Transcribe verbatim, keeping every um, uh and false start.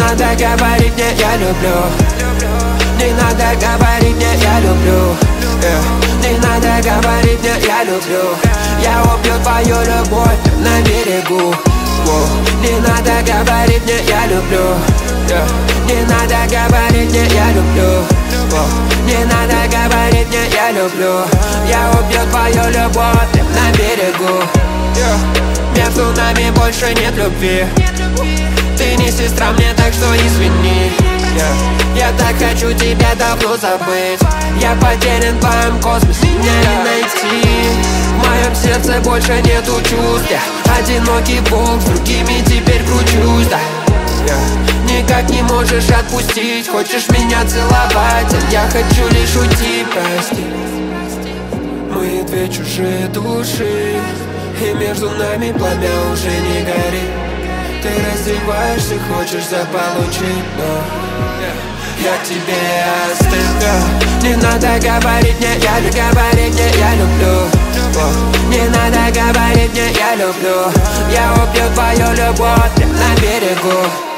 надо говорить мне я люблю. Не надо говорить мне я люблю. yeah. Не надо говорить мне я люблю. Я убью твою любовь на берегу. Wow. Не надо говорить мне я люблю. yeah. Не надо говорить мне я люблю. wow. Не надо говорить мне я люблю. Я убью твою любовь на берегу. yeah. Между нами больше нет любви. Ты не сестра мне, так что извини. yeah. Я так хочу тебя давно забыть. Я потерян в твоем космосе, меня не найти. В моем сердце больше нету чувств. Я одинокий волк, с другими теперь кручусь, да. yeah. Никак не можешь отпустить. Хочешь меня целовать, а я хочу лишь уйти. Прости. Мы две чужие души, и между нами пламя уже не горит. Ты раздеваешься, хочешь заполучить, но я к тебе остыл. yeah. Не надо говорить мне, я люблю, говорить мне, я люблю. oh. Не надо говорить мне, я люблю. Я убью твою любовь на берегу.